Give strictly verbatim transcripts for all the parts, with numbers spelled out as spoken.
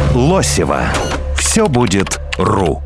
Лосева. Все будет ру.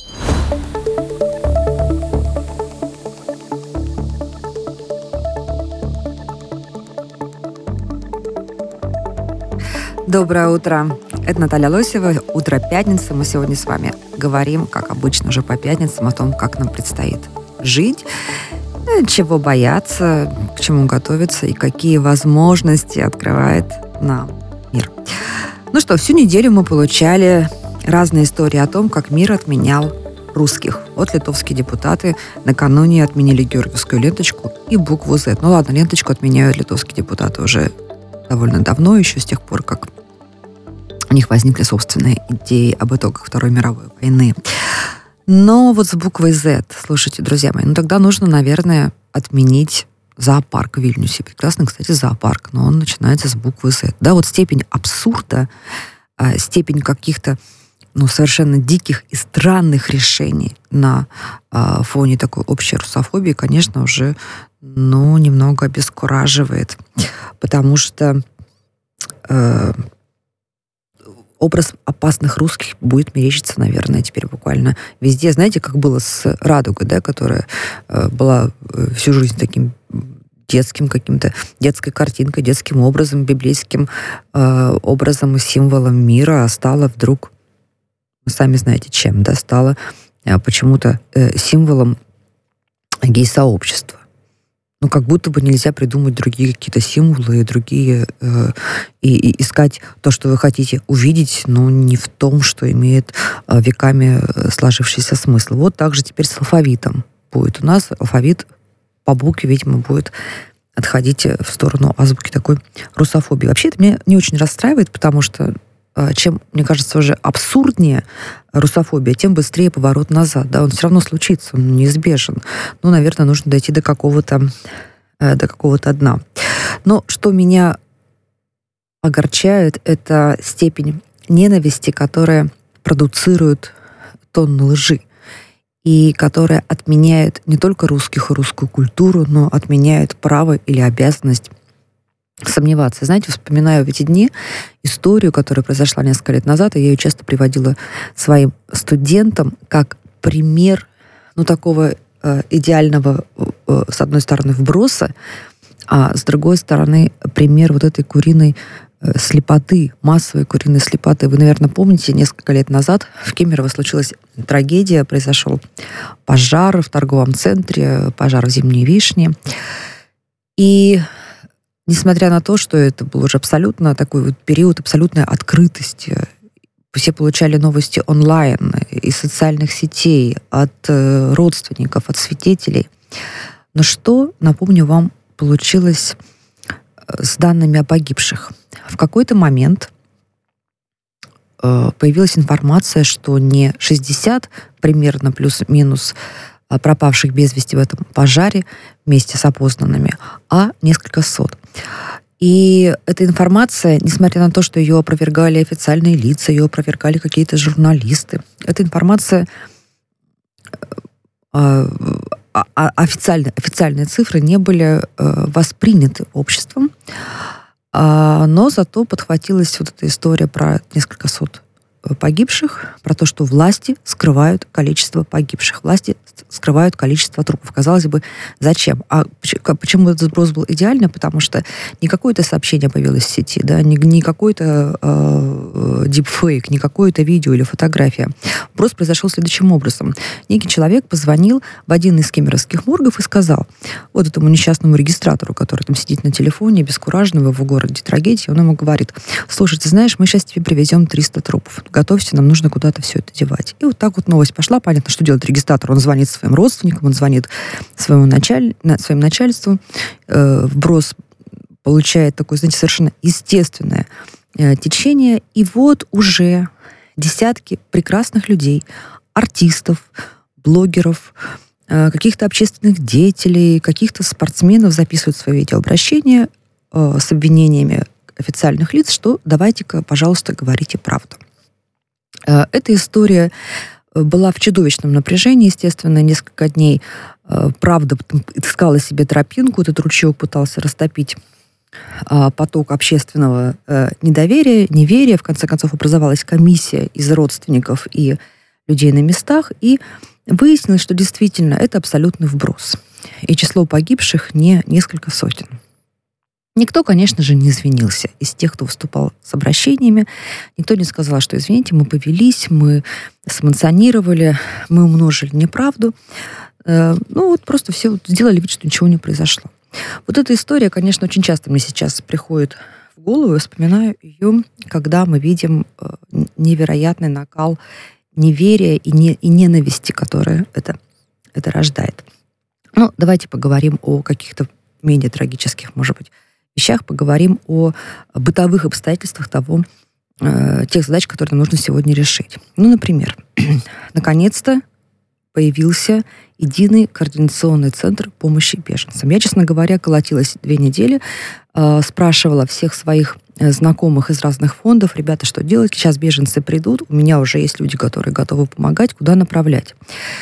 Доброе утро. Это Наталья Лосева. Утро пятницы. Мы сегодня с вами говорим, как обычно, уже по пятницам, о том, как нам предстоит жить, чего бояться, к чему готовиться и какие возможности открывает нам мир. Ну что, всю неделю мы получали разные истории о том, как мир отменял русских. Вот литовские депутаты накануне отменили георгиевскую ленточку и букву Z. Ну ладно, ленточку отменяют литовские депутаты уже довольно давно, еще с тех пор, как у них возникли собственные идеи об итогах Второй мировой войны. Но вот с буквой Z, слушайте, друзья мои, ну тогда нужно, наверное, отменить зоопарк в Вильнюсе. Прекрасный, кстати, зоопарк, но он начинается с буквы Z. Да, вот степень абсурда, степень каких-то, ну, совершенно диких и странных решений на фоне такой общей русофобии, конечно, уже, ну, немного обескураживает. Потому что э, образ опасных русских будет мерещиться, наверное, теперь буквально везде. Знаете, как было с радугой, да, которая э, была всю жизнь таким детским каким-то, детской картинкой, детским образом, библейским э, образом и символом мира, а стала вдруг, вы сами знаете чем, да, стала э, почему-то э, символом гей-сообщества. Ну, как будто бы нельзя придумать другие какие-то символы, другие, э, и, и искать то, что вы хотите увидеть, но не в том, что имеет э, веками сложившийся смысл. Вот так же теперь с алфавитом будет. У нас алфавит по букве, видимо, будет отходить в сторону азбуки такой русофобии. Вообще это меня не очень расстраивает, потому что э, чем, мне кажется, уже абсурднее русофобия, тем быстрее поворот назад. Да, он все равно случится, он неизбежен. Ну, наверное, нужно дойти до какого-то, э, до какого-то дна. Но что меня огорчает, это степень ненависти, которая продуцирует тонны лжи, и которая отменяет не только русских и русскую культуру, но отменяет право или обязанность сомневаться. Знаете, вспоминаю в эти дни историю, которая произошла несколько лет назад, и я ее часто приводила своим студентам как пример, ну, такого э, идеального, э, с одной стороны, вброса, а с другой стороны, пример вот этой куриной э, слепоты, массовой куриной слепоты. Вы, наверное, помните, несколько лет назад в Кемерово случилась трагедия, произошел пожар в торговом центре, пожар в Зимней Вишне. И несмотря на то, что это был уже абсолютно такой вот период абсолютной открытости, все получали новости онлайн, из социальных сетей, от родственников, от свидетелей. Но что, напомню вам, получилось с данными о погибших? В какой-то момент появилась информация, что не шестьдесят примерно плюс-минус пропавших без вести в этом пожаре вместе с опознанными, а несколько сот. И эта информация, несмотря на то, что ее опровергали официальные лица, ее опровергали какие-то журналисты, эта информация, официальные, официальные цифры не были восприняты обществом, но зато подхватилась вот эта история про несколько сот погибших, про то, что власти скрывают количество погибших, власти скрывают количество трупов. Казалось бы, зачем? А почему этот сброс был идеальный? Потому что не какое-то сообщение появилось в сети, да, не, не какой-то э, дипфейк, не какое-то видео или фотография. Сброс произошел следующим образом. Некий человек позвонил в один из кемеровских моргов и сказал вот этому несчастному регистратору, который там сидит на телефоне, обескураженного, в городе трагедии, он ему говорит: слушай, ты знаешь, мы сейчас тебе привезем триста трупов. Готовься, нам нужно куда-то все это девать. И вот так вот новость пошла. Понятно, что делает регистратор. Он звонит своим родственникам, он звонит своему началь... своим начальству. Э, вброс получает такое, знаете, совершенно естественное э, течение. И вот уже десятки прекрасных людей, артистов, блогеров, э, каких-то общественных деятелей, каких-то спортсменов записывают свои видеообращения э, с обвинениями официальных лиц, что давайте-ка, пожалуйста, говорите правду. Эта история была в чудовищном напряжении, естественно, несколько дней. Правда искала себе тропинку, этот ручеек пытался растопить поток общественного недоверия, неверия. В конце концов, образовалась комиссия из родственников и людей на местах, и выяснилось, что действительно это абсолютный вброс. И число погибших не несколько сотен. Никто, конечно же, не извинился из тех, кто выступал с обращениями. Никто не сказал, что, извините, мы повелись, мы санкционировали, мы умножили неправду. Ну, вот просто все сделали вид, что ничего не произошло. Вот эта история, конечно, очень часто мне сейчас приходит в голову. Я вспоминаю ее, когда мы видим невероятный накал неверия и, не, и ненависти, которая это, это рождает. Ну, давайте поговорим о каких-то менее трагических, может быть, вещах, поговорим о бытовых обстоятельствах того, э, тех задач, которые нам нужно сегодня решить. Ну, например, наконец-то появился единый координационный центр помощи беженцам. Я, честно говоря, колотилась две недели, э, спрашивала всех своих знакомых из разных фондов: ребята, что делать? Сейчас беженцы придут, у меня уже есть люди, которые готовы помогать, куда направлять.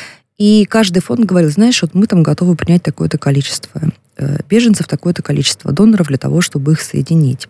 И каждый фонд говорил: знаешь, вот мы там готовы принять такое-то количество беженцев, такое-то количество доноров для того, чтобы их соединить.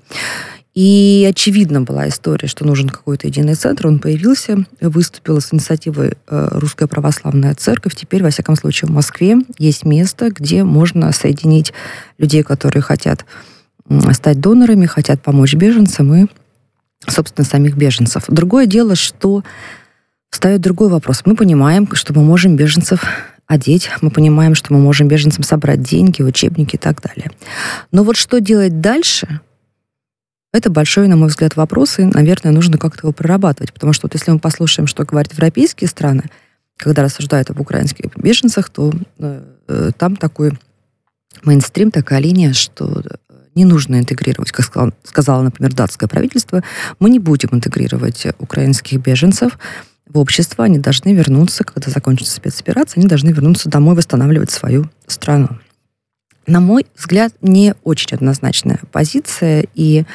И очевидно была история, что нужен какой-то единый центр. Он появился, выступила с инициативой Русская Православная Церковь. Теперь, во всяком случае, в Москве есть место, где можно соединить людей, которые хотят стать донорами, хотят помочь беженцам и, собственно, самих беженцев. Другое дело, что встает другой вопрос. Мы понимаем, что мы можем беженцев одеть, мы понимаем, что мы можем беженцам собрать деньги, учебники и так далее. Но вот что делать дальше, это большой, на мой взгляд, вопрос, и, наверное, нужно как-то его прорабатывать. Потому что вот если мы послушаем, что говорят европейские страны, когда рассуждают об украинских беженцах, то э, там такой мейнстрим, такая линия, что не нужно интегрировать, как сказала, сказала, например, датское правительство, мы не будем интегрировать украинских беженцев в общество, они должны вернуться, когда закончится спецоперация, они должны вернуться домой, восстанавливать свою страну. На мой взгляд, не очень однозначная позиция, и,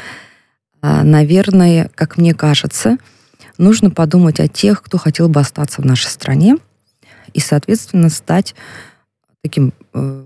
наверное, как мне кажется, нужно подумать о тех, кто хотел бы остаться в нашей стране, и, соответственно, стать таким э,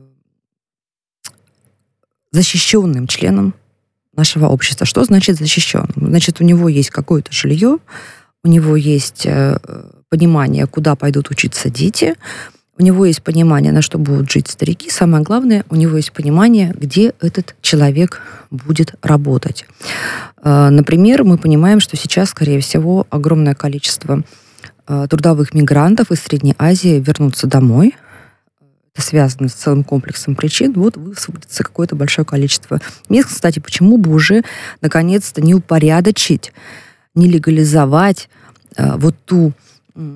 защищенным членом нашего общества. Что значит защищенным? Значит, у него есть какое-то жилье, у него есть э, понимание, куда пойдут учиться дети, у него есть понимание, на что будут жить старики. Самое главное, у него есть понимание, где этот человек будет работать. Э, например, мы понимаем, что сейчас, скорее всего, огромное количество э, трудовых мигрантов из Средней Азии вернутся домой. Это связано с целым комплексом причин. Вот высвободится какое-то большое количество мест. Кстати, почему бы уже наконец-то не упорядочить, не легализовать э, вот ту э,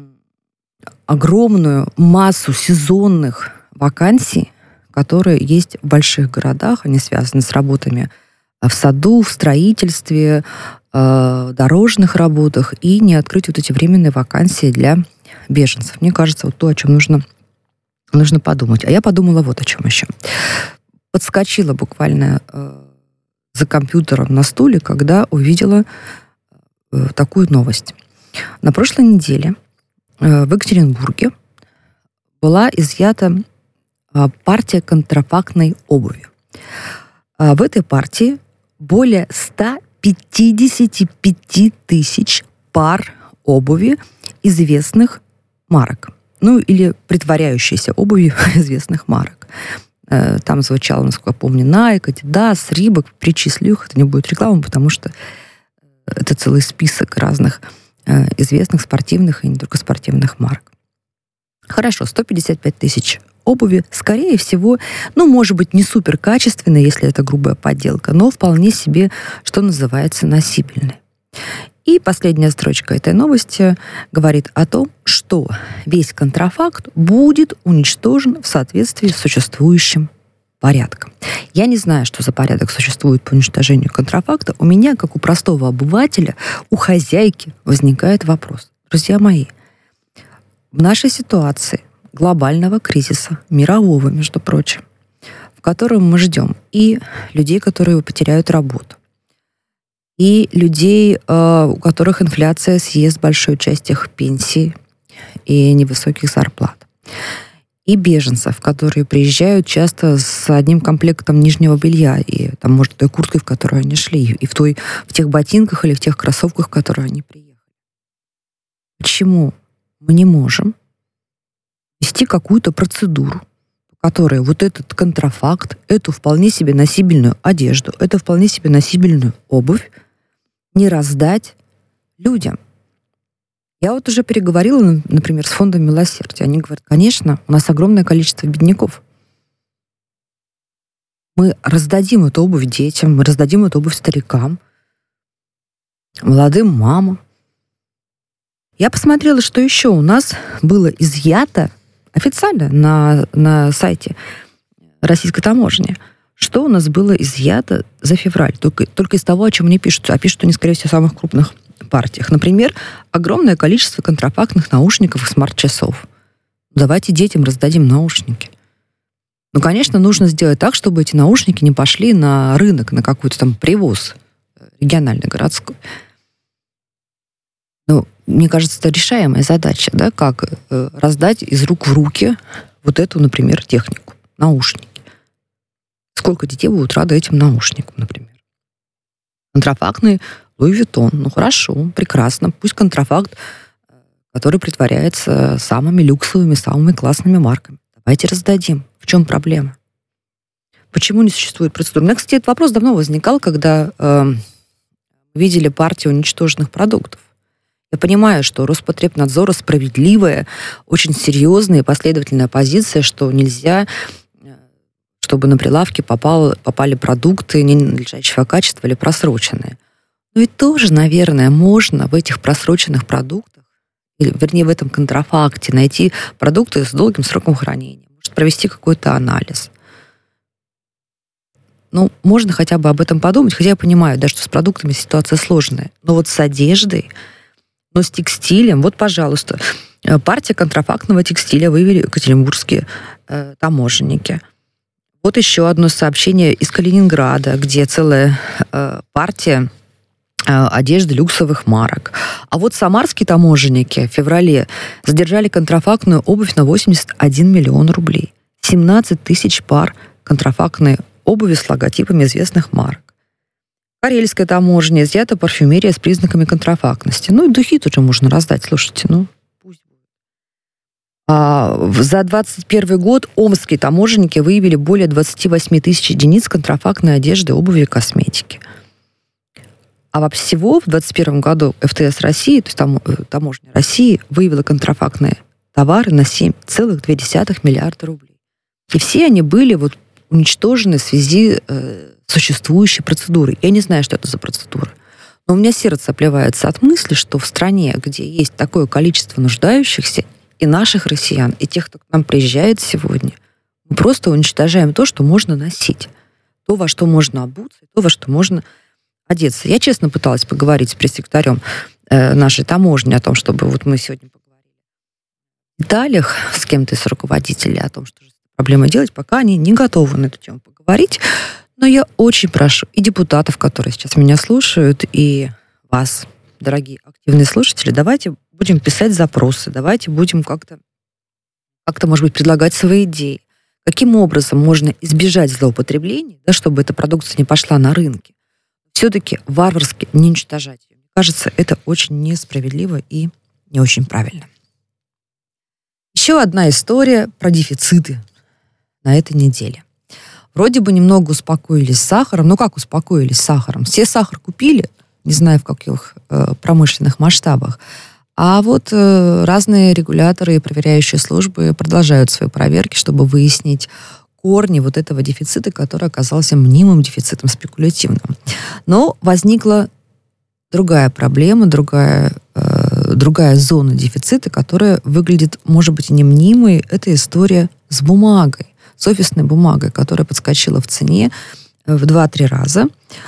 огромную массу сезонных вакансий, которые есть в больших городах. Они связаны с работами в саду, в строительстве, э, дорожных работах, и не открыть вот эти временные вакансии для беженцев. Мне кажется, вот то, о чем нужно, нужно подумать. А я подумала вот о чем еще. Подскочила буквально э, за компьютером на стуле, когда увидела э, такую новость. На прошлой неделе э, в Екатеринбурге была изъята э, партия контрафактной обуви. Э, в этой партии более ста пятидесяти пяти тысяч пар обуви известных марок. Ну, или притворяющейся обуви известных марок. Э, там звучало, насколько я помню, Nike, Adidas, Reebok. Перечислю их, это не будет рекламы, потому что это целый список разных э, известных спортивных и не только спортивных марок. Хорошо, сто пятьдесят пять тысяч обуви, скорее всего, ну, может быть, не супер качественной, если это грубая подделка, но вполне себе, что называется, носибельной. И последняя строчка этой новости говорит о том, что весь контрафакт будет уничтожен в соответствии с существующим порядком. Я не знаю, что за порядок существует по уничтожению контрафакта. У меня, как у простого обывателя, у хозяйки возникает вопрос. Друзья мои, в нашей ситуации глобального кризиса, мирового, между прочим, в котором мы ждем и людей, которые потеряют работу, и людей, у которых инфляция съест большую часть их пенсий и невысоких зарплат, и беженцев, которые приезжают часто с одним комплектом нижнего белья, и там, может, той курткой, в которой они шли, и в, той, в тех ботинках или в тех кроссовках, в которые они приехали. Почему мы не можем вести какую-то процедуру, по которой вот этот контрафакт, эту вполне себе носибельную одежду, эту вполне себе носибельную обувь не раздать людям? Я вот уже переговорила, например, с фондом милосердия. Они говорят, конечно, у нас огромное количество бедняков. Мы раздадим эту обувь детям, мы раздадим эту обувь старикам, молодым мамам. Я посмотрела, что еще у нас было изъято официально на, на сайте российской таможни. Что у нас было изъято за февраль? Только, только из того, о чем они пишут. А пишут они, скорее всего, в самых крупных партиях. Например, огромное количество контрафактных наушников и смарт-часов. Давайте детям раздадим наушники. Ну, конечно, нужно сделать так, чтобы эти наушники не пошли на рынок, на какой-то там привоз региональный, городской. Ну, мне кажется, это решаемая задача, да, как э, раздать из рук в руки вот эту, например, технику, наушники. Сколько детей будут рады этим наушникам, например? Контрафактный Луи Виттон. Ну, хорошо, прекрасно. Пусть контрафакт, который притворяется самыми люксовыми, самыми классными марками. Давайте раздадим. В чем проблема? Почему не существует процедуры? У меня, кстати, этот вопрос давно возникал, когда э, видели партию уничтоженных продуктов. Я понимаю, что Роспотребнадзора справедливая, очень серьезная и последовательная позиция, что нельзя, чтобы на прилавки попало, попали продукты ненадлежащего качества или просроченные. Но ведь тоже, наверное, можно в этих просроченных продуктах, или, вернее, в этом контрафакте найти продукты с долгим сроком хранения, может провести какой-то анализ. Ну, можно хотя бы об этом подумать, хотя я понимаю, да, что с продуктами ситуация сложная. Но вот с одеждой, но с текстилем, вот, пожалуйста, партия контрафактного текстиля выявили екатеринбургские э, таможенники. Вот еще одно сообщение из Калининграда, где целая э, партия э, одежды люксовых марок. А вот самарские таможенники в феврале задержали контрафактную обувь на восемьдесят один миллион рублей. семнадцать тысяч пар контрафактной обуви с логотипами известных марок. Карельская таможня, изъята парфюмерия с признаками контрафактности. Ну и духи тоже можно раздать, слушайте, ну пусть будет. А, за двадцать первый год омские таможенники выявили более двадцать восемь тысяч единиц контрафактной одежды, обуви и косметики. А всего в двадцать первом году эф тэ эс России, то есть там, таможня России, выявила контрафактные товары на семь целых две десятых миллиарда рублей. И все они были вот уничтожены в связи э, с существующей процедурой. Я не знаю, что это за процедура. Но у меня сердце обливается от мысли, что в стране, где есть такое количество нуждающихся, и наших россиян, и тех, кто к нам приезжает сегодня, мы просто уничтожаем то, что можно носить. То, во что можно обуться, то, во что можно одеться. Я честно пыталась поговорить с пресс-секретарем э, нашей таможни о том, чтобы вот мы сегодня поговорили в деталях с кем-то из руководителей о том, что же проблема делать, пока они не готовы на эту тему поговорить. Но я очень прошу и депутатов, которые сейчас меня слушают, и вас, дорогие активные слушатели, давайте будем писать запросы, давайте будем как-то, как-то, может быть, предлагать свои идеи. Каким образом можно избежать злоупотреблений, да, чтобы эта продукция не пошла на рынке. Все-таки варварски не уничтожать ее. Мне кажется, это очень несправедливо и не очень правильно. Еще одна история про дефициты на этой неделе. Вроде бы немного успокоились с сахаром. Ну как успокоились с сахаром? Все сахар купили, не знаю в каких э, промышленных масштабах. А вот э, разные регуляторы и проверяющие службы продолжают свои проверки, чтобы выяснить корни вот этого дефицита, который оказался мнимым дефицитом спекулятивным. Но возникла другая проблема, другая, э, другая зона дефицита, которая выглядит, может быть, и не мнимой. Это история с бумагой, с офисной бумагой, которая подскочила в цене в два-три раза.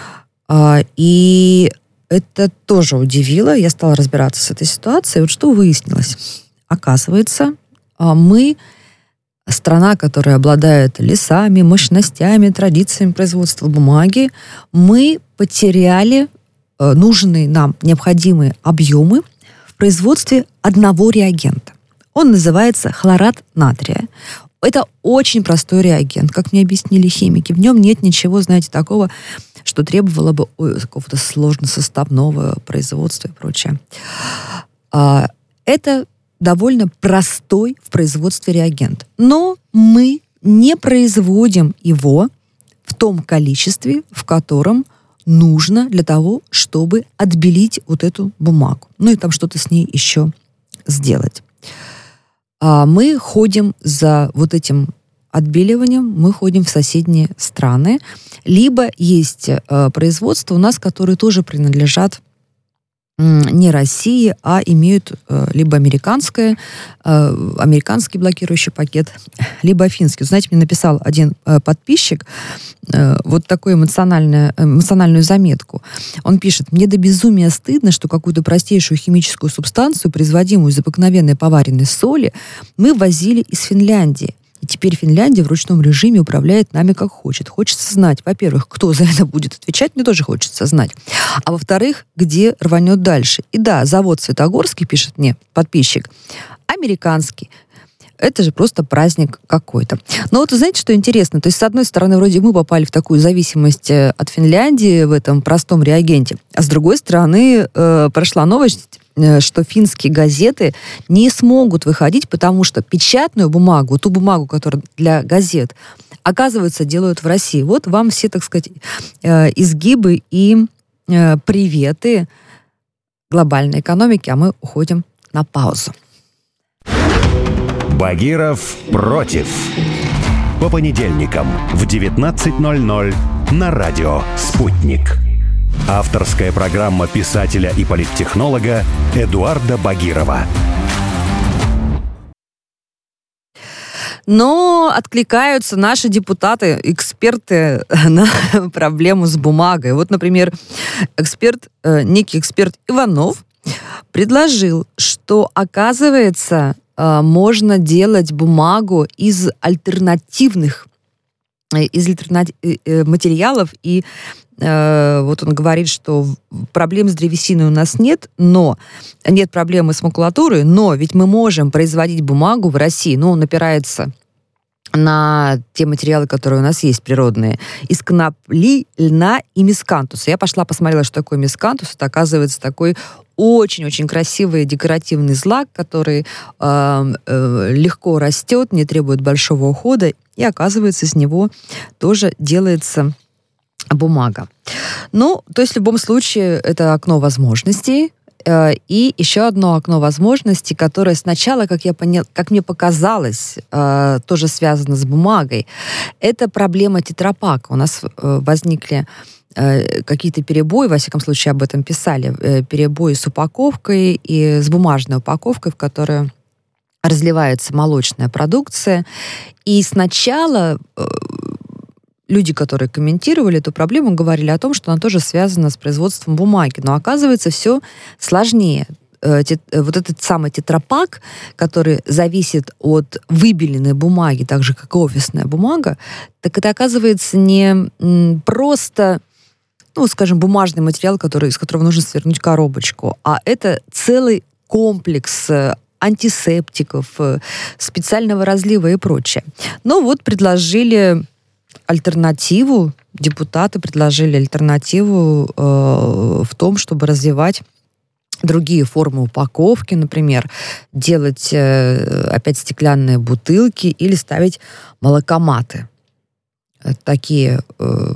И это тоже удивило. Я стала разбираться с этой ситуацией. Вот что выяснилось. Оказывается, мы страна, которая обладает лесами, мощностями, традициями производства бумаги, мы потеряли нужные нам необходимые объемы в производстве одного реагента. Он называется хлорат натрия. Это очень простой реагент, как мне объяснили химики. В нем нет ничего, знаете, такого, что требовало бы ой, какого-то сложносоставного производства и прочее. А, это довольно простой в производстве реагент. Но мы не производим его в том количестве, в котором нужно для того, чтобы отбелить вот эту бумагу. Ну и там что-то с ней еще сделать. А мы ходим за вот этим отбеливанием, мы ходим в соседние страны. Либо есть э, производства у нас, которые тоже принадлежат не России, а имеют э, либо американское, э, американский блокирующий пакет, либо финский. Знаете, мне написал один э, подписчик э, вот такую эмоциональную, эмоциональную заметку. Он пишет: «Мне до безумия стыдно, что какую-то простейшую химическую субстанцию, производимую из обыкновенной поваренной соли, мы возили из Финляндии. И теперь Финляндия в ручном режиме управляет нами как хочет. Хочется знать, во-первых, кто за это будет отвечать, мне тоже хочется знать. А во-вторых, где рванет дальше. И да, завод Светогорский, пишет мне подписчик, американский. Это же просто праздник какой-то». Но вот знаете, что интересно? То есть, с одной стороны, вроде мы попали в такую зависимость от Финляндии в этом простом реагенте, а с другой стороны, э, прошла новость, что финские газеты не смогут выходить, потому что печатную бумагу, ту бумагу, которая для газет, оказывается, делают в России. Вот вам все, так сказать, изгибы и приветы глобальной экономики, а мы уходим на паузу. Багиров против. По понедельникам в девятнадцать ноль ноль на радио «Спутник». Авторская программа писателя и политтехнолога Эдуарда Багирова. Но откликаются наши депутаты, эксперты на проблему с бумагой. Вот, например, эксперт, некий эксперт Иванов предложил, что, оказывается, можно делать бумагу из альтернативных из альтернатив, материалов, и э, вот он говорит, что проблем с древесиной у нас нет, но нет проблемы с макулатурой, но ведь мы можем производить бумагу в России, но он опирается на те материалы, которые у нас есть, природные, из конопли, льна и мискантуса. Я пошла посмотрела, что такое мискантус. Это, оказывается, такой очень-очень красивый декоративный злак, который э, э, легко растет, не требует большого ухода, и, оказывается, из него тоже делается бумага. Ну, то есть в любом случае это окно возможностей. Э, и еще одно окно возможностей, которое сначала, как, я поняла, как мне показалось, э, тоже связано с бумагой, это проблема тетрапака. У нас э, возникли какие-то перебои, во всяком случае об этом писали, перебои с упаковкой и с бумажной упаковкой, в которую разливается молочная продукция. И сначала люди, которые комментировали эту проблему, говорили о том, что она тоже связана с производством бумаги. Но оказывается, все сложнее. Вот этот самый тетрапак, который зависит от выбеленной бумаги, так же, как и офисная бумага, так это, оказывается, не просто, ну, скажем, бумажный материал, который, из которого нужно свернуть коробочку, а это целый комплекс антисептиков, специального разлива и прочее. Но вот предложили альтернативу, депутаты предложили альтернативу э, в том, чтобы развивать другие формы упаковки, например, делать э, опять стеклянные бутылки или ставить молокоматы. Такие э,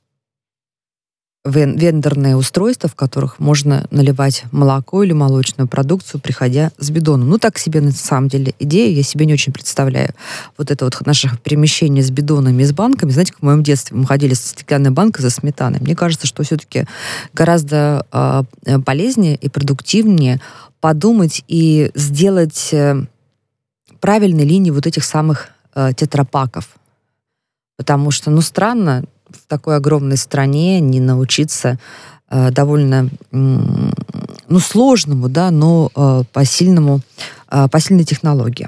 вендорные устройства, в которых можно наливать молоко или молочную продукцию, приходя с бидоном. Ну, так себе, на самом деле, идея. Я себе не очень представляю вот это вот наше перемещение с бидонами и с банками. Знаете, как в моем детстве мы ходили со стеклянной банкой за сметаной. Мне кажется, что все-таки гораздо э, полезнее и продуктивнее подумать и сделать э, правильные линии вот этих самых э, тетрапаков. Потому что, ну, странно в такой огромной стране не научиться э, довольно, э, ну, сложному, да, но э, посильному, э, посильной технологии.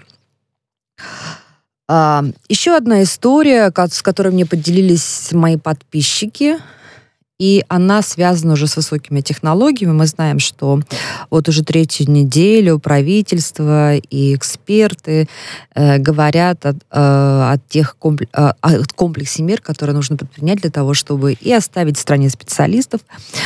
Э, еще одна история, с которой мне поделились мои подписчики, и она связана уже с высокими технологиями. Мы знаем, что вот уже третью неделю правительство и эксперты э, говорят о, э, о тех комплексе, о комплексе мер, которые нужно предпринять для того, чтобы и оставить в стране специалистов,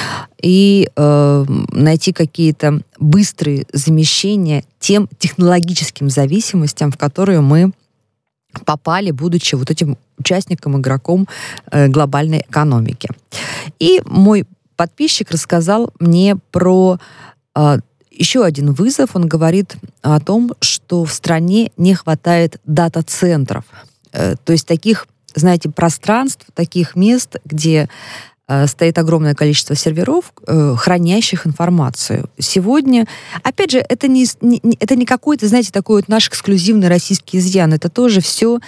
и э, найти какие-то быстрые замещения тем технологическим зависимостям, в которые мы попали, будучи вот этим участником, игроком э, глобальной экономики. И мой подписчик рассказал мне про э, еще один вызов. Он говорит о том, что в стране не хватает дата-центров. Э, то есть таких, знаете, пространств, таких мест, где э, стоит огромное количество серверов, э, хранящих информацию. Сегодня, опять же, это не, не, это не какой-то, знаете, такой вот наш эксклюзивный российский изъян. Это тоже все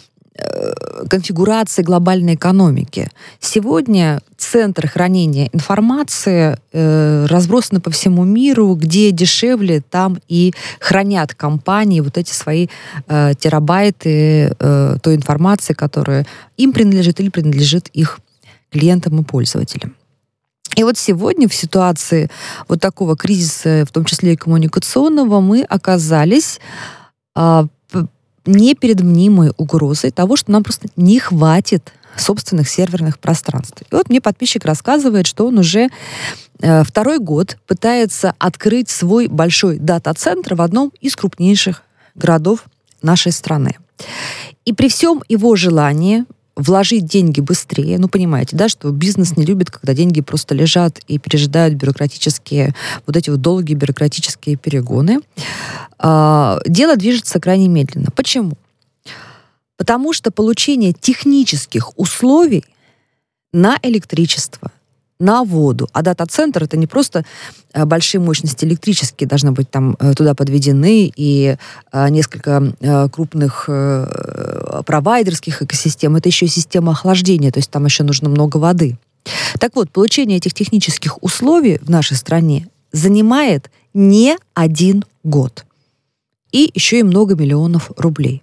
конфигурации глобальной экономики. Сегодня центры хранения информации э, разбросаны по всему миру, где дешевле, там и хранят компании вот эти свои э, терабайты э, той информации, которая им принадлежит или принадлежит их клиентам и пользователям. И вот сегодня в ситуации вот такого кризиса, в том числе и коммуникационного, мы оказались э, не перед мнимой угрозой того, что нам просто не хватит собственных серверных пространств. И вот мне подписчик рассказывает, что он уже э, второй год пытается открыть свой большой дата-центр в одном из крупнейших городов нашей страны. И при всем его желании вложить деньги быстрее, ну, понимаете, да, что бизнес не любит, когда деньги просто лежат и пережидают бюрократические, вот эти вот долгие бюрократические перегоны, а, дело движется крайне медленно. Почему? Потому что получение технических условий на электричество, на воду. А дата-центр — это не просто большие мощности электрические должны быть там туда подведены, и несколько крупных провайдерских экосистем. Это еще и система охлаждения, то есть там еще нужно много воды. Так вот, получение этих технических условий в нашей стране занимает не один год. И еще и много миллионов рублей.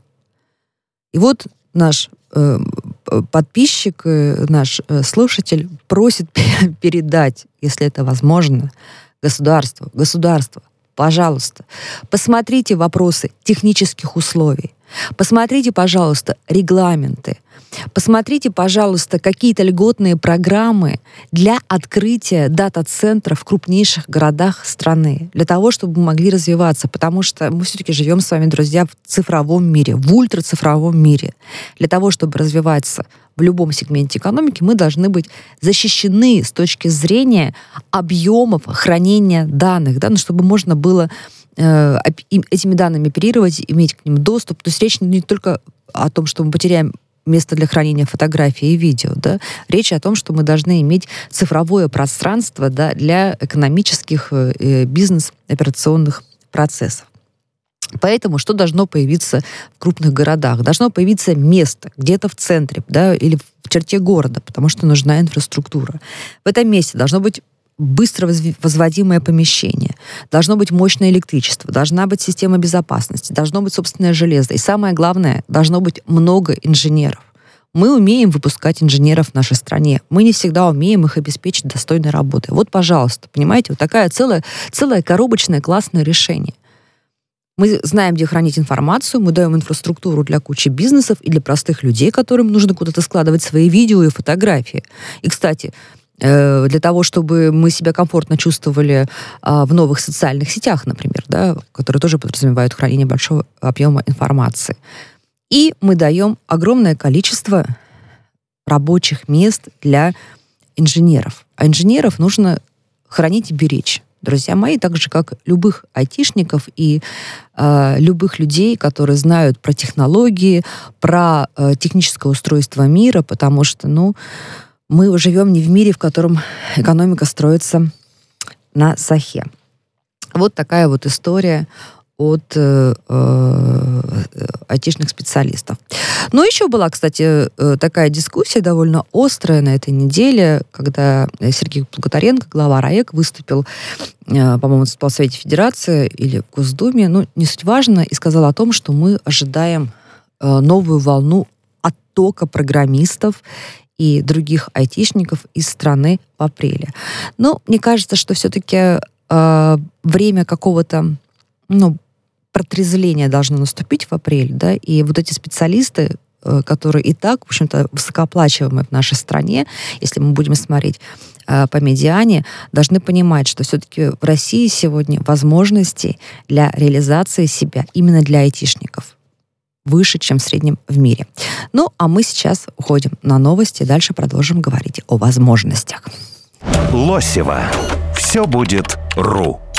И вот наш э, подписчик, э, наш э, слушатель просит передать, если это возможно, государству, государство, пожалуйста, посмотрите вопросы технических условий, посмотрите, пожалуйста, регламенты, посмотрите, пожалуйста, какие-то льготные программы для открытия дата-центров в крупнейших городах страны, для того, чтобы мы могли развиваться, потому что мы все-таки живем с вами, друзья, в цифровом мире, в ультрацифровом мире. Для того, чтобы развиваться в любом сегменте экономики, мы должны быть защищены с точки зрения объемов хранения данных, да, ну, чтобы можно было э, этими данными оперировать, иметь к ним доступ. То есть речь не только о том, что мы потеряем место для хранения фотографий и видео, да. Речь о том, что мы должны иметь цифровое пространство, да, для экономических, э, бизнес-операционных процессов. Поэтому что должно появиться в крупных городах? Должно появиться место где-то в центре, да, или в черте города, потому что нужна инфраструктура. В этом месте должно быть быстро возводимое помещение, должно быть мощное электричество, должна быть система безопасности, должно быть собственное железо. И самое главное, должно быть много инженеров. Мы умеем выпускать инженеров в нашей стране. Мы не всегда умеем их обеспечить достойной работой. Вот, пожалуйста, понимаете, вот такая целая, целая коробочное классное решение. Мы знаем, где хранить информацию, мы даем инфраструктуру для кучи бизнесов и для простых людей, которым нужно куда-то складывать свои видео и фотографии. И, кстати, для того, чтобы мы себя комфортно чувствовали а, в новых социальных сетях, например, да, которые тоже подразумевают хранение большого объема информации. И мы даем огромное количество рабочих мест для инженеров. А инженеров нужно хранить и беречь, друзья мои, так же, как любых айтишников и э, любых людей, которые знают про технологии, про э, техническое устройство мира, потому что, ну, мы живем не в мире, в котором экономика строится на сахе. Вот такая вот история от э, э, айтишных специалистов. Но еще была, кстати, э, такая дискуссия довольно острая на этой неделе, когда Сергей Плуготаренко, глава РАЭК, выступил, э, по-моему, в Совете Федерации или в Госдуме, ну, не суть важно, и сказал о том, что мы ожидаем э, новую волну оттока программистов и других айтишников из страны в апреле. Но мне кажется, что все-таки э, время какого-то, ну, протрезвления должно наступить в апреле, да, и вот эти специалисты, которые и так, в общем-то, высокооплачиваемые в нашей стране, если мы будем смотреть э, по медиане, должны понимать, что все-таки в России сегодня возможностей для реализации себя именно для айтишников выше, чем в среднем в мире. Ну, а мы сейчас уходим на новости, дальше продолжим говорить о возможностях. Лосева. Все будет РУ.